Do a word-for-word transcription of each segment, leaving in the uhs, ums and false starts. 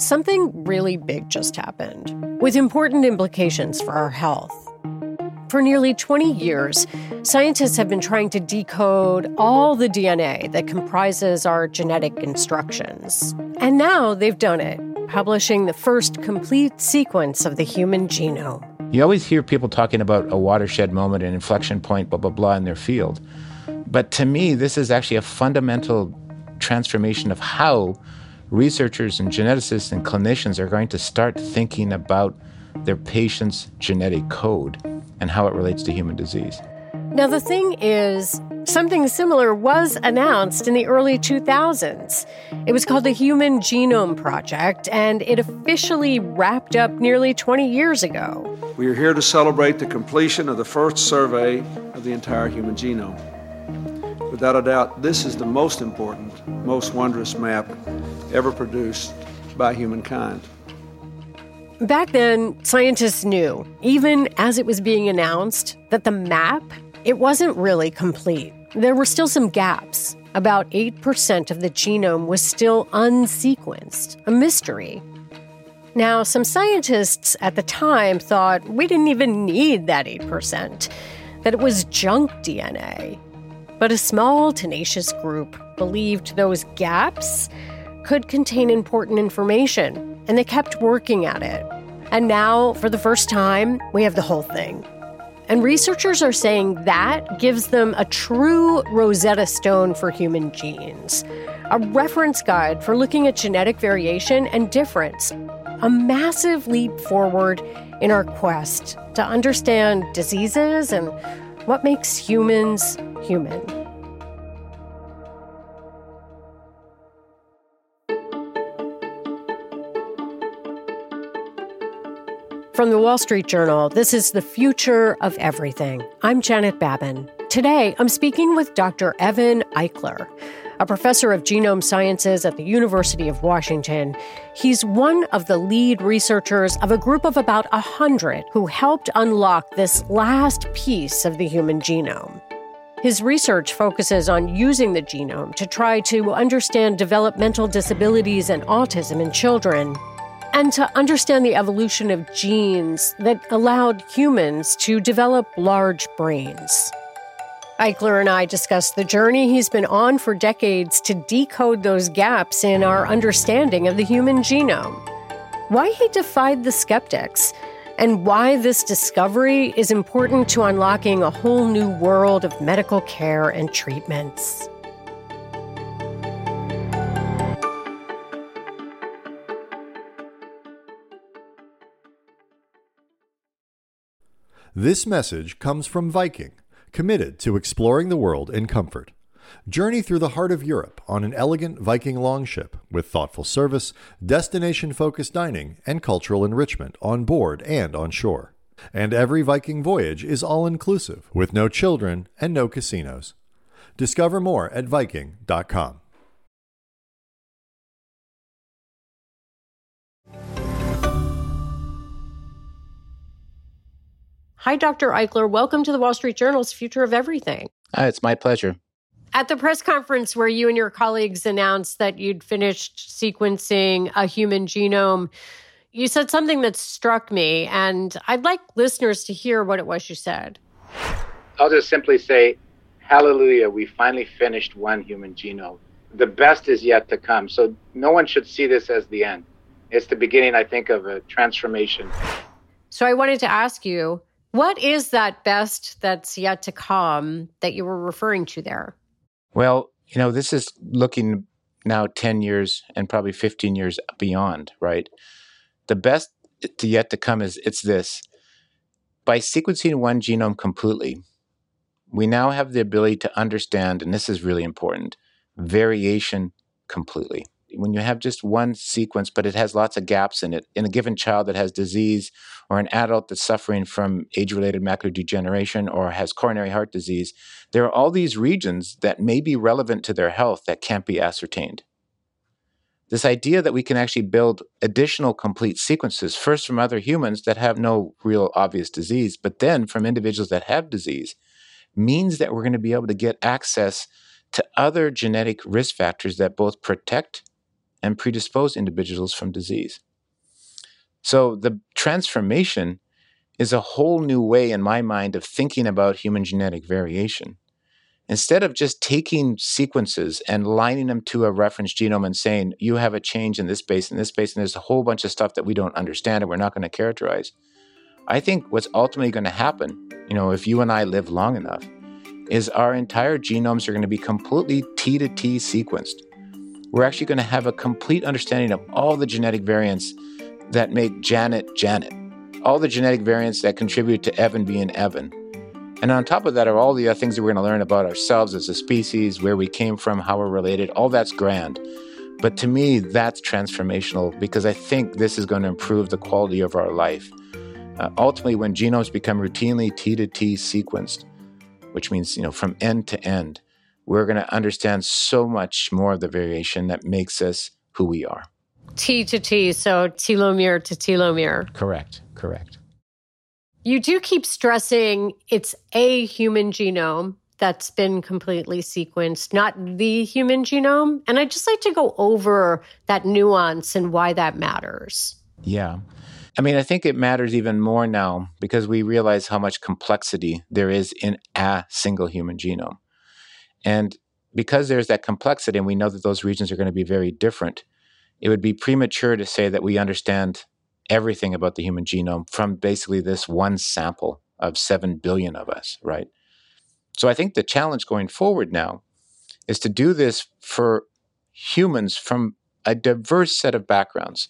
something really big just happened, with important implications for our health. For nearly twenty years, scientists have been trying to decode all the D N A that comprises our genetic instructions. And now they've done it, publishing the first complete sequence of the human genome. You always hear people talking about a watershed moment, an inflection point, blah, blah, blah, in their field. But to me, this is actually a fundamental transformation of how researchers and geneticists and clinicians are going to start thinking about their patient's genetic code and how it relates to human disease. Now, the thing is, something similar was announced in the early two thousands. It was called the Human Genome Project, and it officially wrapped up nearly twenty years ago. We are here to celebrate the completion of the first survey of the entire human genome. Without a doubt, this is the most important, most wondrous map ever produced by humankind. Back then, scientists knew, even as it was being announced, that the map, it wasn't really complete. There were still some gaps. About eight percent of the genome was still unsequenced, a mystery. Now, some scientists at the time thought we didn't even need that eight percent, that it was junk D N A. But a small, tenacious group believed those gaps could contain important information, and they kept working at it. And now, for the first time, we have the whole thing. And researchers are saying that gives them a true Rosetta Stone for human genes, a reference guide for looking at genetic variation and difference, a massive leap forward in our quest to understand diseases and what makes humans human. From the Wall Street Journal, this is The Future of Everything. I'm Janet Babin. Today, I'm speaking with Doctor Evan Eichler, a professor of genome sciences at the University of Washington. He's one of the lead researchers of a group of about one hundred who helped unlock this last piece of the human genome. His research focuses on using the genome to try to understand developmental disabilities and autism in children, and to understand the evolution of genes that allowed humans to develop large brains. Eichler and I discussed the journey he's been on for decades to decode those gaps in our understanding of the human genome, why he defied the skeptics, and why this discovery is important to unlocking a whole new world of medical care and treatments. This message comes from Viking, committed to exploring the world in comfort. Journey through the heart of Europe on an elegant Viking longship with thoughtful service, destination-focused dining, and cultural enrichment on board and on shore. And every Viking voyage is all-inclusive, with no children and no casinos. Discover more at Viking dot com. Hi, Doctor Eichler. Welcome to the Wall Street Journal's Future of Everything. Uh, it's my pleasure. At the press conference where you and your colleagues announced that you'd finished sequencing a human genome, you said something that struck me, and I'd like listeners to hear what it was you said. I'll just simply say, hallelujah, we finally finished one human genome. The best is yet to come, so no one should see this as the end. It's the beginning, I think, of a transformation. So I wanted to ask you, what is that best that's yet to come that you were referring to there? Well, you know, this is looking now ten years and probably fifteen years beyond, right? The best to yet to come is it's this. By sequencing one genome completely, we now have the ability to understand, and this is really important, variation completely. When you have just one sequence, but it has lots of gaps in it, in a given child that has disease, or an adult that's suffering from age-related macular degeneration or has coronary heart disease, there are all these regions that may be relevant to their health that can't be ascertained. This idea that we can actually build additional complete sequences, first from other humans that have no real obvious disease, but then from individuals that have disease, means that we're going to be able to get access to other genetic risk factors that both protect and predispose individuals from disease. So the transformation is a whole new way, in my mind, of thinking about human genetic variation. Instead of just taking sequences and lining them to a reference genome and saying, you have a change in this base and this base, and there's a whole bunch of stuff that we don't understand and we're not going to characterize. I think what's ultimately going to happen, you know, if you and I live long enough, is our entire genomes are going to be completely T to T sequenced. We're actually going to have a complete understanding of all the genetic variants that make Janet, Janet, all the genetic variants that contribute to Evan being Evan. And on top of that are all the other things that we're going to learn about ourselves as a species, where we came from, how we're related. All that's grand. But to me, that's transformational, because I think this is going to improve the quality of our life. Uh, ultimately, when genomes become routinely T to T sequenced, which means, you know, from end to end, we're going to understand so much more of the variation that makes us who we are. T to T, so telomere to telomere. Correct, correct. You do keep stressing it's a human genome that's been completely sequenced, not the human genome. And I'd just like to go over that nuance and why that matters. Yeah. I mean, I think it matters even more now because we realize how much complexity there is in a single human genome. And because there's that complexity and we know that those regions are going to be very different, it would be premature to say that we understand everything about the human genome from basically this one sample of seven billion of us, right? So I think the challenge going forward now is to do this for humans from a diverse set of backgrounds.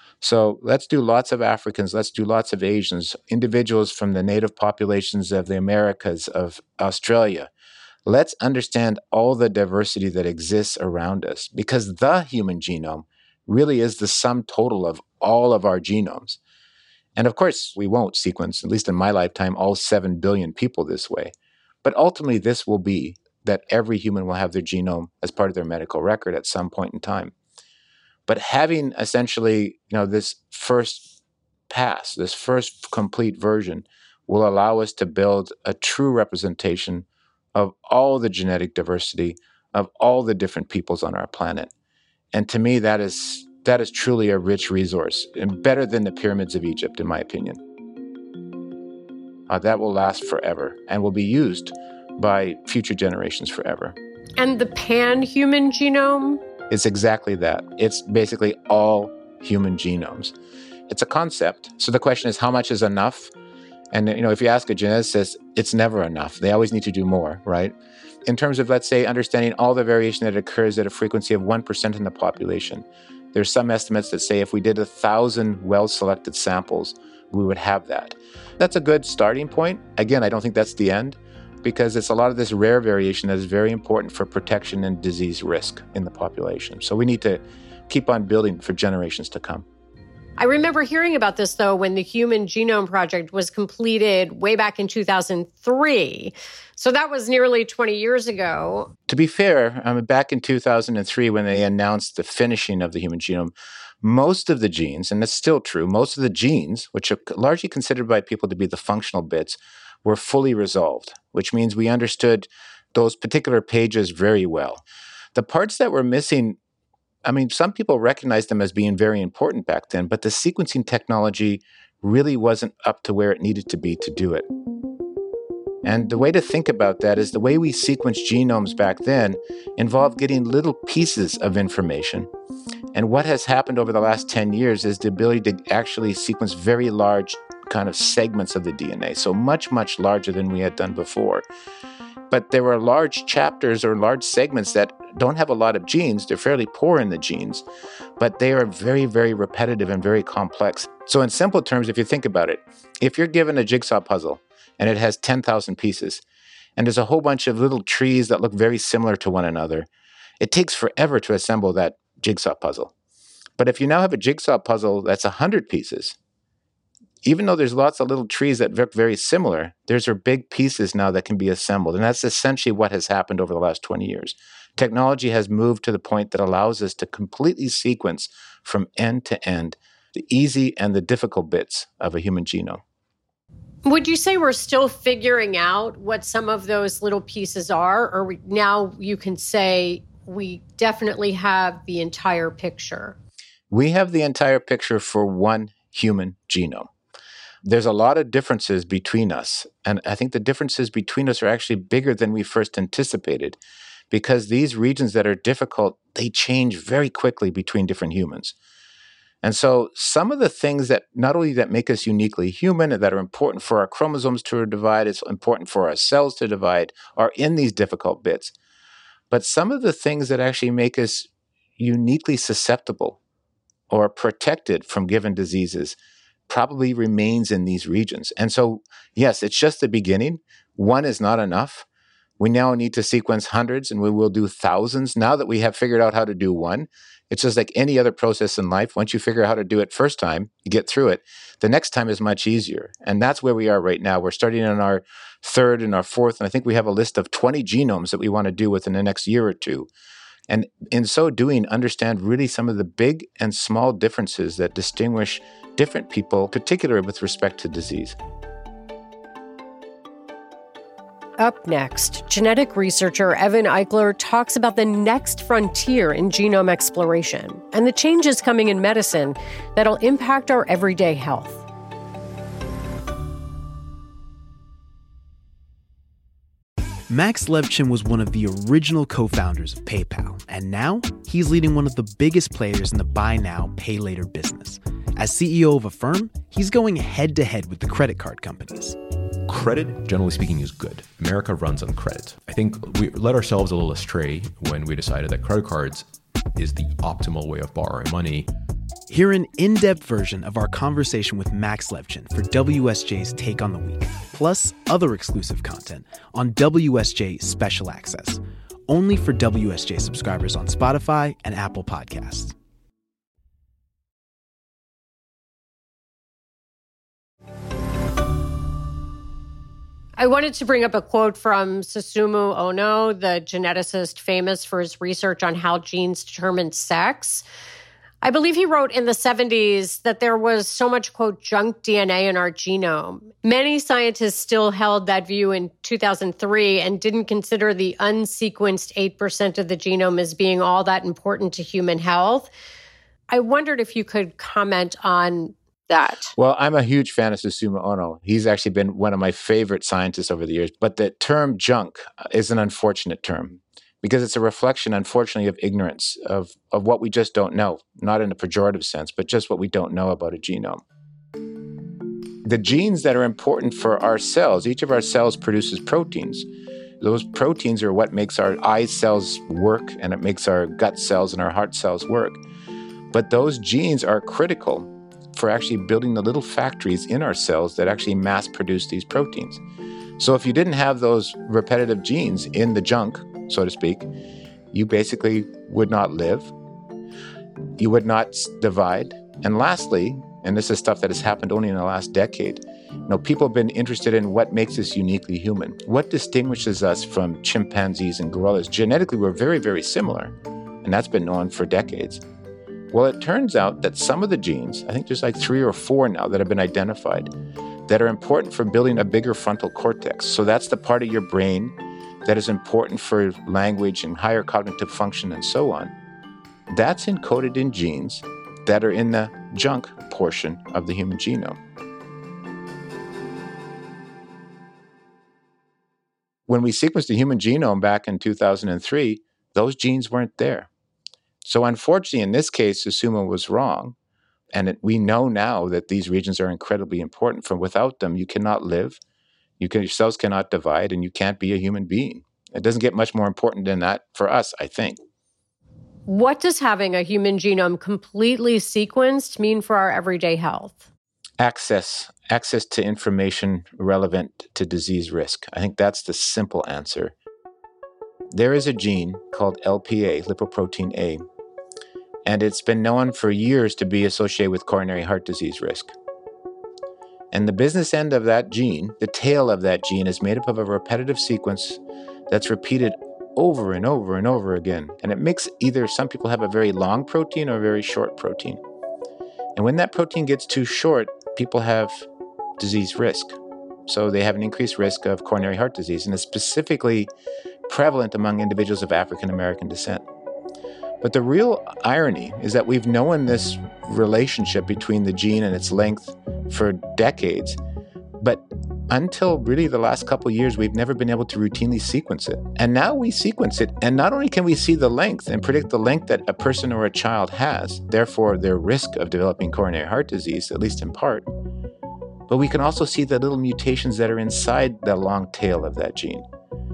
So let's do lots of Africans, let's do lots of Asians, individuals from the native populations of the Americas, of Australia. Let's understand all the diversity that exists around us, because the human genome really is the sum total of all of our genomes. And of course, we won't sequence, at least in my lifetime, all seven billion people this way. But ultimately, this will be that every human will have their genome as part of their medical record at some point in time. But having essentially, you know, this first pass, this first complete version, will allow us to build a true representation of all the genetic diversity of all the different peoples on our planet. And to me, that is that is truly a rich resource, and better than the pyramids of Egypt, in my opinion. Uh, that will last forever and will be used by future generations forever. And the pan-human genome? It's exactly that. It's basically all human genomes. It's a concept. So the question is, how much is enough? And, you know, if you ask a geneticist, it's never enough. They always need to do more, right? In terms of, let's say, understanding all the variation that occurs at a frequency of one percent in the population, there's some estimates that say if we did a thousand well-selected samples, we would have that. That's a good starting point. Again, I don't think that's the end, because it's a lot of this rare variation that is very important for protection and disease risk in the population. So we need to keep on building for generations to come. I remember hearing about this, though, when the Human Genome Project was completed way back in two thousand three. So that was nearly twenty years ago. To be fair, I mean, back in two thousand three, when they announced the finishing of the human genome, most of the genes, and that's still true, most of the genes, which are largely considered by people to be the functional bits, were fully resolved, which means we understood those particular pages very well. The parts that were missing, I mean, some people recognized them as being very important back then, but the sequencing technology really wasn't up to where it needed to be to do it. And the way to think about that is the way we sequenced genomes back then involved getting little pieces of information. And what has happened over the last ten years is the ability to actually sequence very large kind of segments of the D N A, so much, much larger than we had done before. But there were large chapters or large segments that don't have a lot of genes. They're fairly poor in the genes, but they are very, very repetitive and very complex. So in simple terms, if you think about it, if you're given a jigsaw puzzle and it has ten thousand pieces, and there's a whole bunch of little trees that look very similar to one another, it takes forever to assemble that jigsaw puzzle. But if you now have a jigsaw puzzle that's one hundred pieces, even though there's lots of little trees that look very similar, there's are big pieces now that can be assembled. And that's essentially what has happened over the last twenty years. Technology has moved to the point that allows us to completely sequence from end to end the easy and the difficult bits of a human genome. Would you say we're still figuring out what some of those little pieces are? Or we, now you can say we definitely have the entire picture. We have the entire picture for one human genome. There's a lot of differences between us, and I think the differences between us are actually bigger than we first anticipated, because these regions that are difficult, they change very quickly between different humans. And so some of the things that not only that make us uniquely human and that are important for our chromosomes to divide, it's important for our cells to divide, are in these difficult bits. But some of the things that actually make us uniquely susceptible or protected from given diseases probably remains in these regions. And so, yes, it's just the beginning. One is not enough. We now need to sequence hundreds, and we will do thousands. Now that we have figured out how to do one, it's just like any other process in life. Once you figure out how to do it first time, you get through it. The next time is much easier. And that's where we are right now. We're starting on our third and our fourth, and I think we have a list of twenty genomes that we want to do within the next year or two. And in so doing, understand really some of the big and small differences that distinguish different people, particularly with respect to disease. Up next, genetic researcher Evan Eichler talks about the next frontier in genome exploration and the changes coming in medicine that'll impact our everyday health. Max Levchin was one of the original co-founders of PayPal, and now he's leading one of the biggest players in the buy now, pay later business. As C E O of a firm, he's going head-to-head with the credit card companies. Credit, generally speaking, is good. America runs on credit. I think we led ourselves a little astray when we decided that credit cards is the optimal way of borrowing money. Hear an in-depth version of our conversation with Max Levchin for W S J's Take on the Week, plus other exclusive content on W S J Special Access, only for W S J subscribers on Spotify and Apple Podcasts. I wanted to bring up a quote from Susumu Ono, the geneticist famous for his research on how genes determine sex. I believe he wrote in the seventies that there was so much, quote, junk D N A in our genome. Many scientists still held that view in two thousand three and didn't consider the unsequenced eight percent of the genome as being all that important to human health. I wondered if you could comment on that. Well, I'm a huge fan of Susumu Ono. He's actually been one of my favorite scientists over the years. But the term junk is an unfortunate term because it's a reflection, unfortunately, of ignorance, of, of what we just don't know, not in a pejorative sense, but just what we don't know about a genome. The genes that are important for our cells, each of our cells produces proteins. Those proteins are what makes our eye cells work, and it makes our gut cells and our heart cells work. But those genes are critical for actually building the little factories in our cells that actually mass produce these proteins. So if you didn't have those repetitive genes in the junk, so to speak, you basically would not live, you would not divide. And lastly, and this is stuff that has happened only in the last decade, you know, people have been interested in what makes us uniquely human. What distinguishes us from chimpanzees and gorillas? Genetically, we're very, very similar, and that's been known for decades. Well, it turns out that some of the genes, I think there's like three or four now that have been identified, that are important for building a bigger frontal cortex. So that's the part of your brain that is important for language and higher cognitive function and so on. That's encoded in genes that are in the junk portion of the human genome. When we sequenced the human genome back in two thousand three, those genes weren't there. So unfortunately, in this case, Susumu was wrong. And it, we know now that these regions are incredibly important. For without them, you cannot live, you can, your cells cannot divide, and you can't be a human being. It doesn't get much more important than that for us, I think. What does having a human genome completely sequenced mean for our everyday health? Access, access to information relevant to disease risk. I think that's the simple answer. There is a gene called L P A, lipoprotein A, and it's been known for years to be associated with coronary heart disease risk. And the business end of that gene, the tail of that gene, is made up of a repetitive sequence that's repeated over and over and over again. And it makes either some people have a very long protein or a very short protein. And when that protein gets too short, people have disease risk. So they have an increased risk of coronary heart disease, and it's specifically prevalent among individuals of African American descent. But the real irony is that we've known this relationship between the gene and its length for decades. But until really the last couple of years, we've never been able to routinely sequence it. And now we sequence it, and not only can we see the length and predict the length that a person or a child has, therefore their risk of developing coronary heart disease, at least in part, but we can also see the little mutations that are inside the long tail of that gene.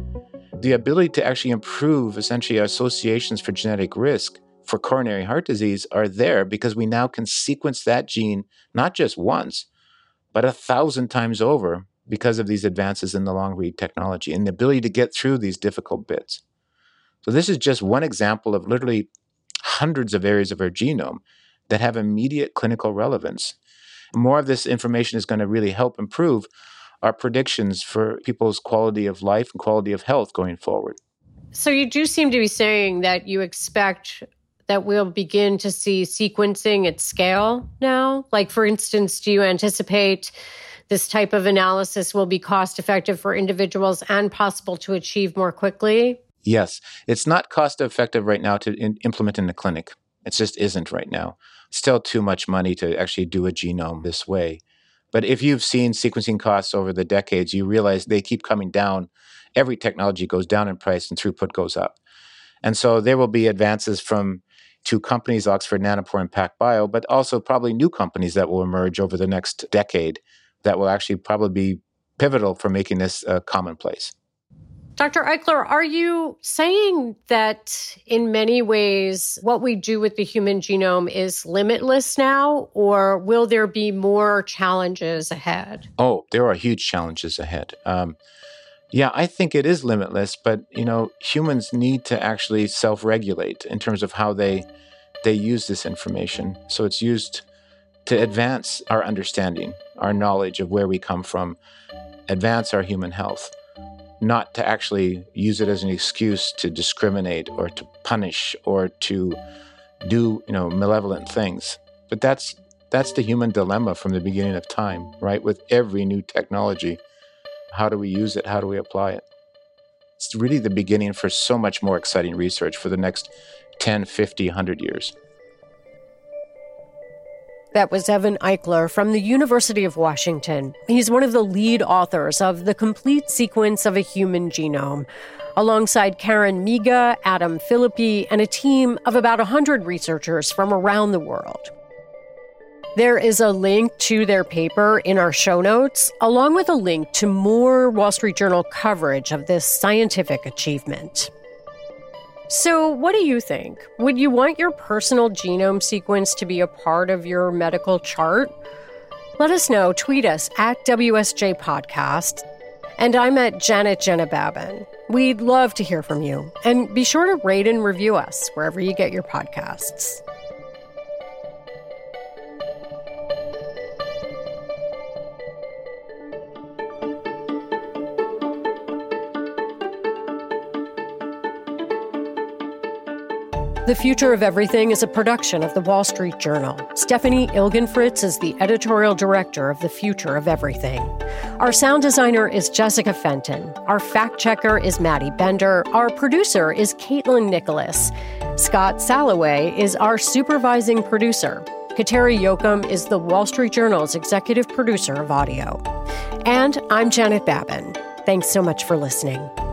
The ability to actually improve essentially associations for genetic risk for coronary heart disease are there because we now can sequence that gene not just once, but a thousand times over because of these advances in the long read technology and the ability to get through these difficult bits. So this is just one example of literally hundreds of areas of our genome that have immediate clinical relevance. More of this information is going to really help improve our predictions for people's quality of life and quality of health going forward. So you do seem to be saying that you expect that we'll begin to see sequencing at scale now? Like, for instance, do you anticipate this type of analysis will be cost-effective for individuals and possible to achieve more quickly? Yes. It's not cost-effective right now to in- implement in the clinic. It just isn't right now. Still too much money to actually do a genome this way. But if you've seen sequencing costs over the decades, you realize they keep coming down. Every technology goes down in price and throughput goes up. And so there will be advances from two companies, Oxford Nanopore and PacBio, but also probably new companies that will emerge over the next decade that will actually probably be pivotal for making this uh, commonplace. Doctor Eichler, are you saying that in many ways what we do with the human genome is limitless now, or will there be more challenges ahead? Oh, there are huge challenges ahead. Um, yeah, I think it is limitless, but you know, humans need to actually self-regulate in terms of how they they use this information. So it's used to advance our understanding, our knowledge of where we come from, advance our human health. Not to actually use it as an excuse to discriminate or to punish or to do, you know, malevolent things. But that's that's the human dilemma from the beginning of time, right? With every new technology, how do we use it? How do we apply it? It's really the beginning for so much more exciting research for the next ten, fifty, one hundred years. That was Evan Eichler from the University of Washington. He's one of the lead authors of The Complete Sequence of a Human Genome, alongside Karen Miga, Adam Philippi, and a team of about one hundred researchers from around the world. There is a link to their paper in our show notes, along with a link to more Wall Street Journal coverage of this scientific achievement. So what do you think? Would you want your personal genome sequence to be a part of your medical chart? Let us know. Tweet us at W S J Podcast. And I'm at Janet Jenna Babin. We'd love to hear from you. And be sure to rate and review us wherever you get your podcasts. The Future of Everything is a production of The Wall Street Journal. Stephanie Ilgenfritz is the editorial director of The Future of Everything. Our sound designer is Jessica Fenton. Our fact checker is Maddie Bender. Our producer is Caitlin Nicholas. Scott Salloway is our supervising producer. Kateri Yoakum is The Wall Street Journal's executive producer of audio. And I'm Janet Babin. Thanks so much for listening.